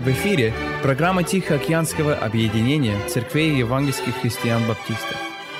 В эфире программа Тихоокеанского объединения церквей евангельских христиан-баптистов.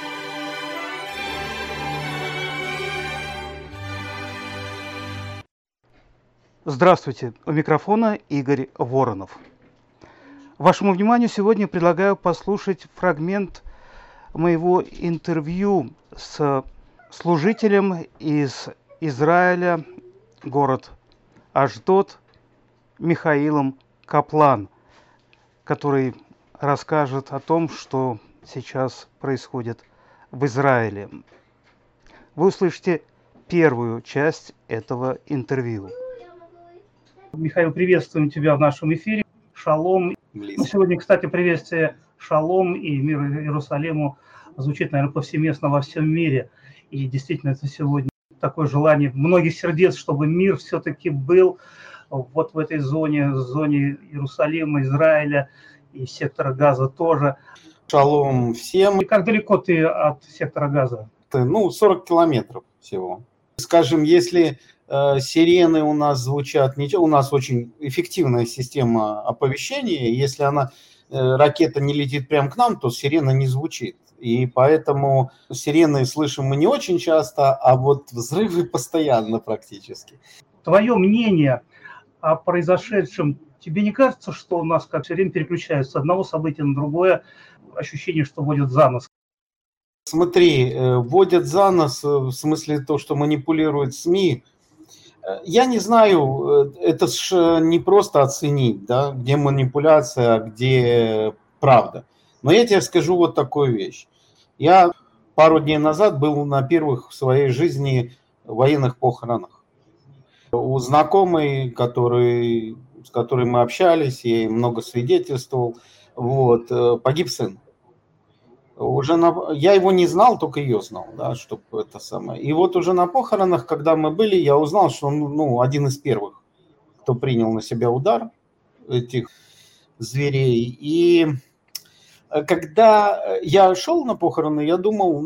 Здравствуйте, у микрофона Игорь Воронов. Вашему вниманию сегодня предлагаю послушать фрагмент моего интервью с служителем из Израиля, город Ашдод, Михаилом Каплан, который расскажет о том, что сейчас происходит в Израиле. Вы услышите первую часть этого интервью. Михаил, приветствуем тебя в нашем эфире. Шалом. Сегодня, кстати, приветствие шалом и мир Иерусалиму звучит, наверное, повсеместно во всем мире. И действительно, это сегодня такое желание многих сердец, чтобы мир все-таки был вот в этой зоне Иерусалима, Израиля и сектора Газа тоже. Шалом всем. И как далеко ты от сектора Газа? 40 километров всего. Скажем, если сирены у нас звучат, у нас очень эффективная система оповещения. Если ракета не летит прямо к нам, то сирена не звучит. И поэтому сирены слышим мы не очень часто, а вот взрывы постоянно практически. Твое мнение о произошедшем, тебе не кажется, что у нас как все время переключаются с одного события на другое, ощущение, что водят за нос? Смотри, водят за нос в смысле то, что манипулируют СМИ. Я не знаю, это ж не просто оценить, да, где манипуляция, а где правда. Но я тебе скажу вот такую вещь. Я пару дней назад был на первых в своей жизни военных похоронах. У знакомой, с которой мы общались, я ей много свидетельствовал, погиб сын. Я его не знал, только ее знал, да, чтобы это самое. И вот уже на похоронах, когда мы были, я узнал, что он один из первых, кто принял на себя удар этих зверей. И когда я шел на похороны, я думал,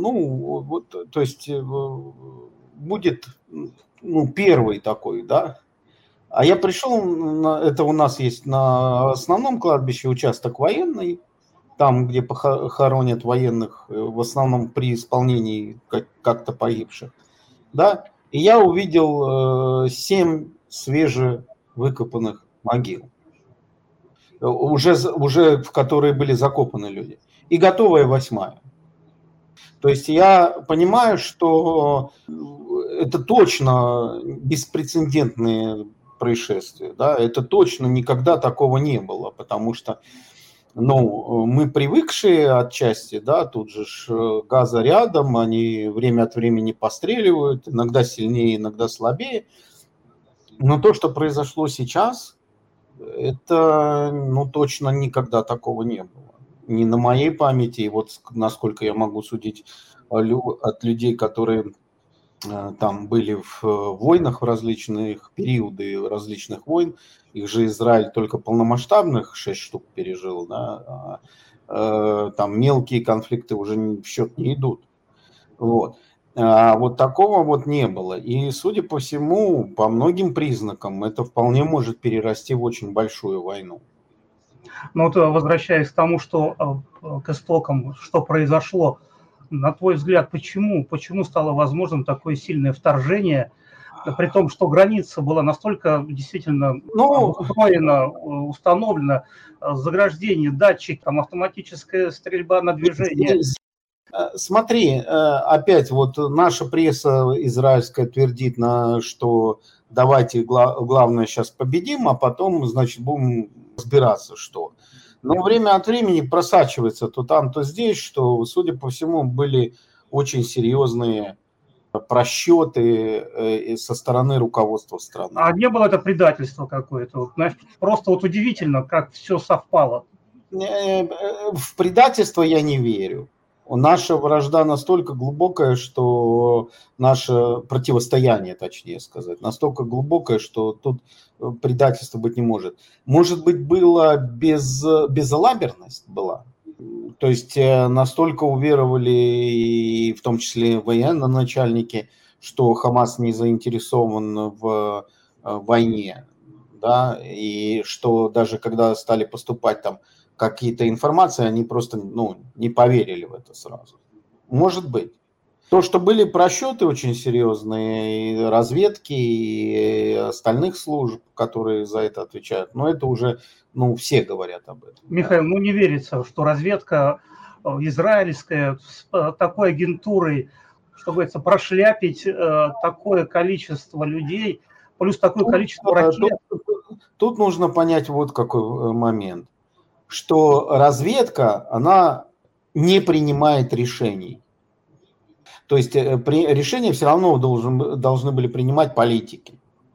будет первый такой, да. А я пришел, это у нас есть на основном кладбище участок военный, там, где хоронят военных, в основном при исполнении как-то погибших, да. И я увидел 7 свежевыкопанных могил, уже в которые были закопаны люди, и готовая 8-я. То есть я понимаю, что это точно беспрецедентные происшествия, да, это точно никогда такого не было, потому что, мы привыкшие отчасти, да, тут же Газа рядом, они время от времени постреливают, иногда сильнее, иногда слабее, но то, что произошло сейчас, это, точно никогда такого не было. Не на моей памяти, и вот насколько я могу судить от людей, которые там были в войнах в различных периоды различных войн, их же Израиль только полномасштабных 6 штук пережил, да, там мелкие конфликты уже в счет не идут. А вот такого не было. И, судя по всему, по многим признакам, это вполне может перерасти в очень большую войну. Возвращаясь к тому, к истокам, что произошло, на твой взгляд, почему стало возможным такое сильное вторжение, при том, что граница была настолько действительно устроена, установлена, заграждение, датчик, там автоматическая стрельба на движение? Смотри, опять наша пресса израильская твердит, что давайте главное сейчас победим, а потом, значит, будем разбираться, что. Но время от времени просачивается то там, то здесь, что, судя по всему, были очень серьезные просчеты со стороны руководства страны. А не было это предательство какое-то? Просто удивительно, как все совпало. В предательство я не верю. Наша вражда настолько глубокая, что наше противостояние, точнее сказать, настолько глубокое, что тут предательства быть не может. Может быть, была безалаберность была. То есть настолько уверовали, и в том числе военноначальники, что Хамас не заинтересован в войне. да, и что даже когда стали поступать там какие-то информации, они просто, не поверили в это сразу. Может быть. То, что были просчеты очень серьезные, и разведки, и остальных служб, которые за это отвечают, но это уже, все говорят об этом. Михаил, не верится, что разведка израильская с такой агентурой, что говорится, прошляпить такое количество людей, плюс такое количество ракет. Тут нужно понять вот какой момент, что разведка, она не принимает решений. То есть решения все равно должны были принимать политики.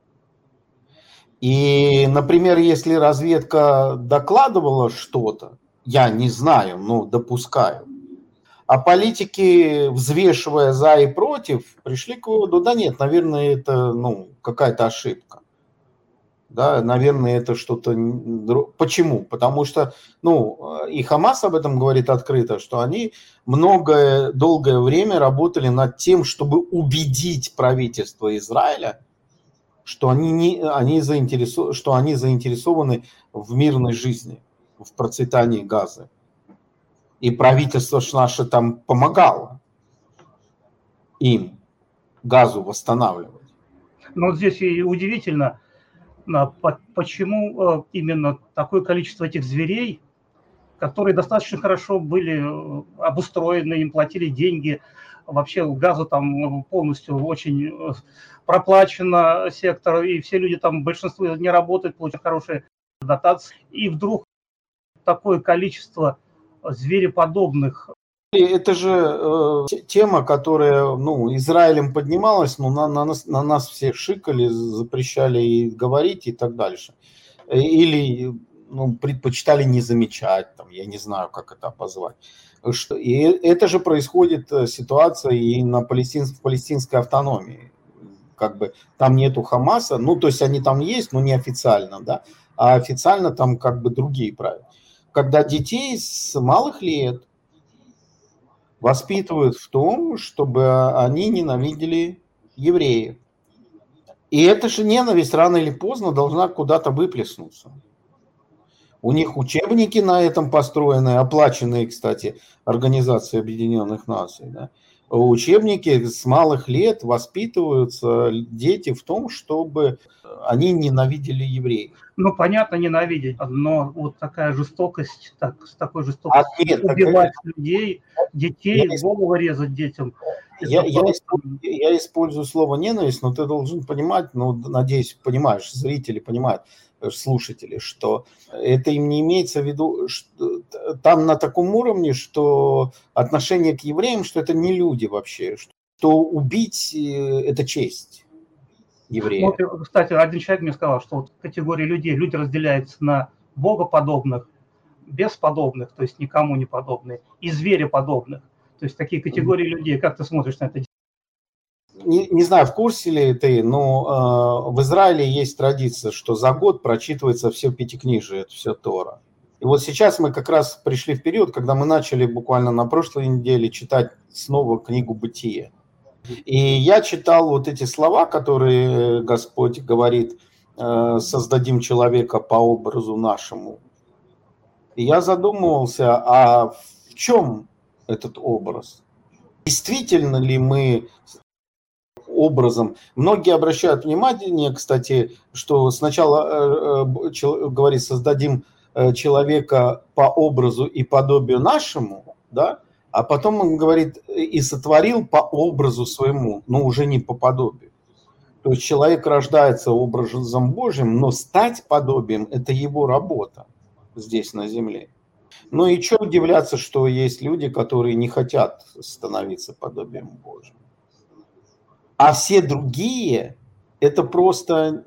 И, например, если разведка докладывала что-то, я не знаю, но допускаю, а политики, взвешивая за и против, пришли к выводу, да нет, наверное, это какая-то ошибка. Да, наверное, это что-то... Почему? Потому что, и Хамас об этом говорит открыто, что они долгое время работали над тем, чтобы убедить правительство Израиля, что они заинтересованы в мирной жизни, в процветании Газы. И правительство наше там помогало им Газу восстанавливать. Но вот здесь и удивительно, почему именно такое количество этих зверей, которые достаточно хорошо были обустроены, им платили деньги, вообще Газу там полностью очень проплачено сектор, и все люди там, большинство не работают, получают хорошие дотации, и вдруг такое количество звереподобных. Это же тема, которая, Израилем поднималась, но на нас всех шикали, запрещали и говорить и так дальше. Или предпочитали не замечать, я не знаю, как это обозвать. И это же происходит ситуация и в палестинской автономии. Там нету Хамаса, то есть они там есть, но неофициально, да, а официально там другие правила. Когда детей с малых лет воспитывают в том, чтобы они ненавидели евреев. И эта же ненависть рано или поздно должна куда-то выплеснуться. У них учебники на этом построены, оплаченные, кстати, Организацией Объединенных Наций. Да? Учебники с малых лет воспитываются дети в том, чтобы они ненавидели евреев. Понятно, ненавидеть, но вот такая жестокость, с такой жестокостью убивать людей, детей, голову резать детям. Я использую слово ненависть, но ты должен понимать, надеюсь, понимаешь, зрители понимают, слушатели, что это им не имеется в виду, что там на таком уровне, что отношение к евреям, что это не люди вообще, что убить это честь евреев. Кстати, один человек мне сказал, что категория людей, люди разделяются на богоподобных, бесподобных, то есть никому не подобные, и звереподобных. То есть такие категории людей, как ты смотришь на это? Не знаю, в курсе ли ты, но в Израиле есть традиция, что за год прочитывается все пятикнижие, это все Тора. И вот сейчас мы как раз пришли в период, когда мы начали буквально на прошлой неделе читать снова книгу «Бытие». И я читал вот эти слова, которые Господь говорит: «Создадим человека по образу нашему». И я задумывался, а в чем этот образ? Действительно ли мы образом? Многие обращают внимание, кстати, что сначала говорит: «Создадим человека по образу и подобию нашему», да? А потом он говорит: «И сотворил по образу своему», но уже не по подобию. То есть человек рождается образом Божьим, но стать подобием – это его работа здесь на земле. Ну и что удивляться, что есть люди, которые не хотят становиться подобием Божьим. А все другие – это просто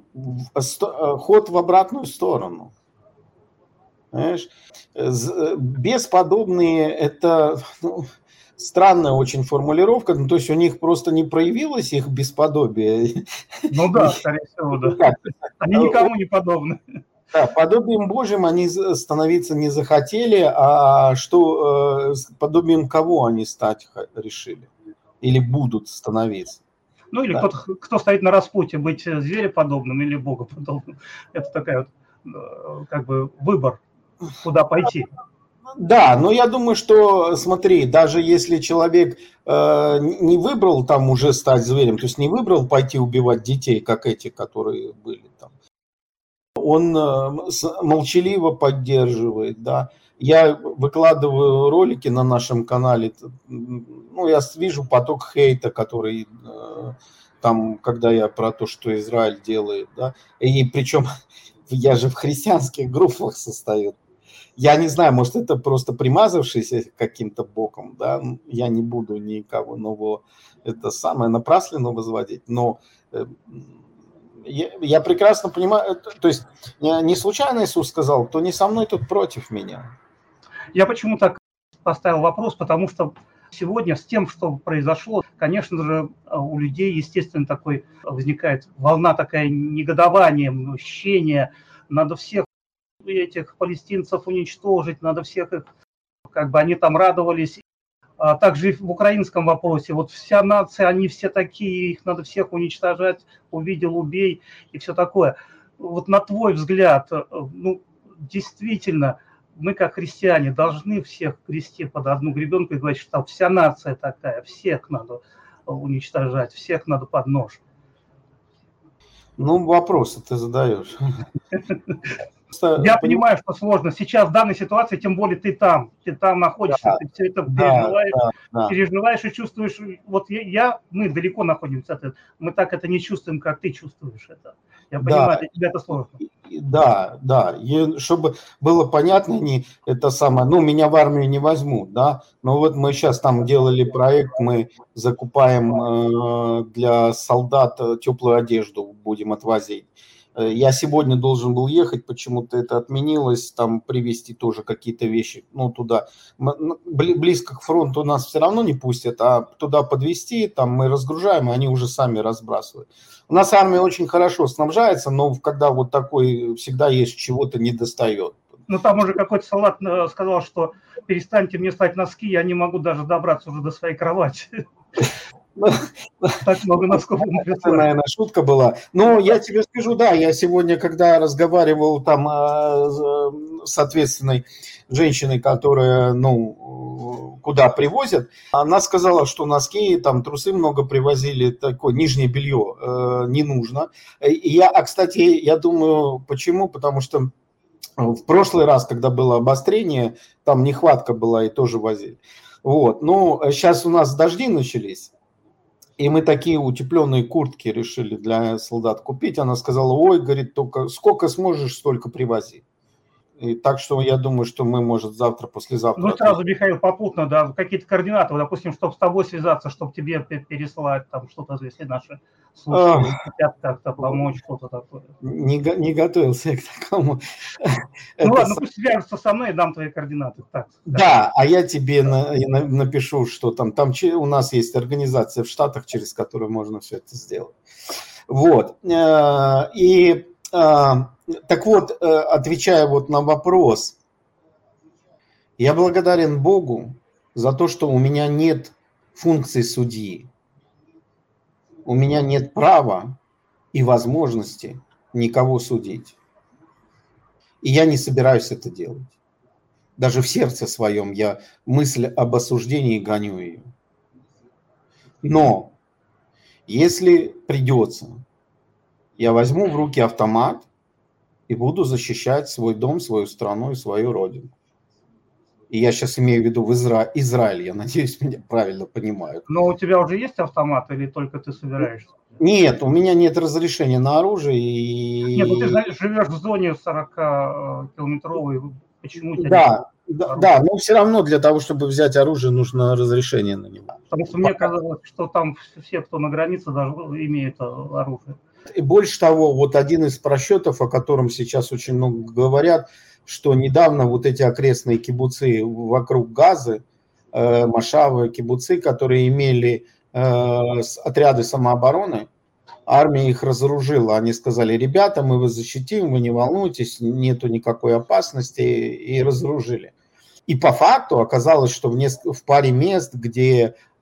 ход в обратную сторону. Знаешь? Бесподобные – это странная очень формулировка, то есть у них просто не проявилось их бесподобие. Да, скорее всего, да. Они никому не подобны. Да, подобием Божьим они становиться не захотели, а подобием кого они стать решили или будут становиться? Ну или кто стоит на распутье, быть звереподобным или богоподобным. Это такая вот, как бы выбор, куда пойти. Да, но я думаю, что, смотри, даже если человек не выбрал там уже стать зверем, то есть не выбрал пойти убивать детей, как эти, которые были там, он молчаливо поддерживает, да. Я выкладываю ролики на нашем канале, ну, я вижу поток хейта, который там, когда я про то, что Израиль делает, да, и причем я же в христианских группах состою. Я не знаю, может, это просто примазавшийся каким-то боком, да, я не буду никого нового, это самое напрасленно возводить, но я прекрасно понимаю, то есть не случайно Иисус сказал, кто не со мной, тот против меня. Я почему так поставил вопрос, потому что сегодня с тем, что произошло, конечно же, у людей, естественно, такой возникает волна такая негодования, мщения, надо всех этих палестинцев уничтожить, надо всех их, как бы они там радовались. А также в украинском вопросе, вот вся нация, они все такие, их надо всех уничтожать, увидел, убей и все такое. Вот на твой взгляд, ну, действительно, мы как христиане должны всех грести под одну гребенку и говорить, что вся нация такая, всех надо уничтожать, всех надо под нож. Ну, вопросы ты задаешь. Я понимаю, что сложно. Сейчас в данной ситуации, тем более ты там находишься, да, ты все это переживаешь и чувствуешь. Вот мы далеко находимся от этого. Мы так это не чувствуем, как ты чувствуешь это. Я понимаю, для тебя это сложно. Да. И чтобы было понятно, это самое, ну, меня в армию не возьмут, да, но вот мы сейчас там делали проект, мы закупаем для солдат теплую одежду, будем отвозить. Я сегодня должен был ехать, почему-то это отменилось, там привезти тоже какие-то вещи, ну, туда. Близко к фронту нас все равно не пустят, а туда подвезти, там мы разгружаем, и они уже сами разбрасывают. У нас армия очень хорошо снабжается, но когда вот такой, всегда есть чего-то недостает. Ну, там уже какой-то салат сказал, что перестаньте мне ставить носки, я не могу даже добраться уже до своей кровати. Так много носков. Это, наверное, шутка была. Но я тебе скажу, да, я сегодня, когда разговаривал там с ответственной женщиной, которая, ну, куда привозят, она сказала, что носки, там, трусы много привозили, такое нижнее белье не нужно. Кстати, я думаю, почему? Потому что в прошлый раз, когда было обострение, там нехватка была и тоже возили. Вот. Ну, сейчас у нас дожди начались. И мы такие утепленные куртки решили для солдат купить. Она сказала, ой, говорит, только сколько сможешь, столько привози. И так что я думаю, что мы, может, завтра, послезавтра... Ну, сразу, Михаил, попутно, да, какие-то координаты, допустим, чтобы с тобой связаться, чтобы тебе переслать там что-то, если наши слушатели хотят как-то помочь, что-то такое. Не готовился я к такому. Ну ладно, пусть свяжутся со мной и дам твои координаты. Так. Да, а я тебе напишу, что там у нас есть организация в Штатах, через которую можно все это сделать. Вот. И так вот, отвечая вот на вопрос, я благодарен Богу за то, что у меня нет функции судьи. У меня нет права и возможности никого судить. И я не собираюсь это делать. Даже в сердце своем я мысль об осуждении гоню ее. Но если придется, я возьму в руки автомат и буду защищать свой дом, свою страну и свою родину. И я сейчас имею в виду Израиль, я надеюсь, меня правильно понимают. Но у тебя уже есть автомат или только ты собираешься? Нет, у меня нет разрешения на оружие. И... Нет, ну ты живешь в зоне 40-километровой, почему у тебя да, но все равно для того, чтобы взять оружие, нужно разрешение на него. Потому что мне казалось, что там все, кто на границе, даже имеют оружие. И больше того, вот один из просчетов, о котором сейчас очень много говорят, что недавно вот эти окрестные кибуцы вокруг Газы, Машавы, кибуцы, которые имели отряды самообороны, армия их разоружила. Они сказали, ребята, мы вас защитим, вы не волнуйтесь, нету никакой опасности, и разоружили. И по факту оказалось, что в паре мест, где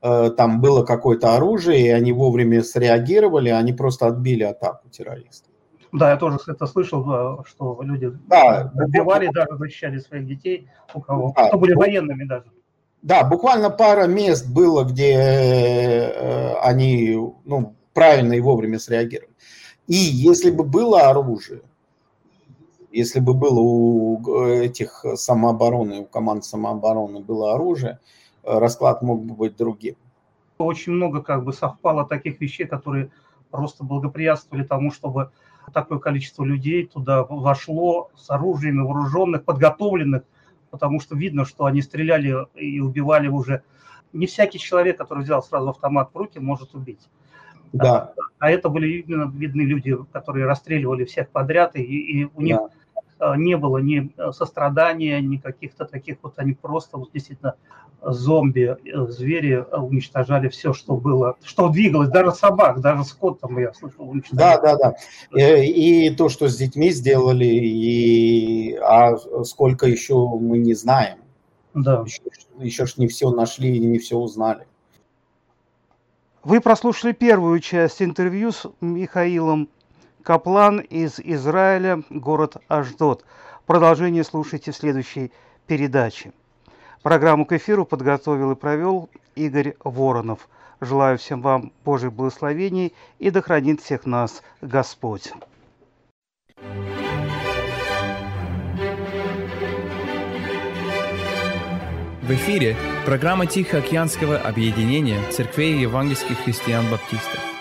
там было какое-то оружие, и они вовремя среагировали, они просто отбили атаку террористов. Да, я тоже это слышал, что люди убивали, даже защищали своих детей, кто были военными даже. Да, буквально пара мест было, где они правильно и вовремя среагировали. И если бы было оружие, если бы было у этих самообороны, у команд самообороны было оружие, расклад мог бы быть другим. Очень много совпало таких вещей, которые просто благоприятствовали тому, чтобы такое количество людей туда вошло с оружием, вооруженных, подготовленных, потому что видно, что они стреляли и убивали уже. Не всякий человек, который взял сразу автомат в руки, может убить. Да. А это были именно видны люди, которые расстреливали всех подряд, и у них не было ни сострадания, ни каких-то таких они просто действительно зомби, звери уничтожали все, что было, что двигалось, даже собак, даже скот там, я слышал, уничтожали. Да. И то, что с детьми сделали, а сколько еще мы не знаем. Да. Еще ж не все нашли и не все узнали. Вы прослушали первую часть интервью с Михаилом Каплан из Израиля, город Ашдод. Продолжение слушайте в следующей передаче. Программу к эфиру подготовил и провел Игорь Воронов. Желаю всем вам Божьих благословений и да хранит всех нас Господь. В эфире программа Тихоокеанского объединения церквей евангельских христиан-баптистов.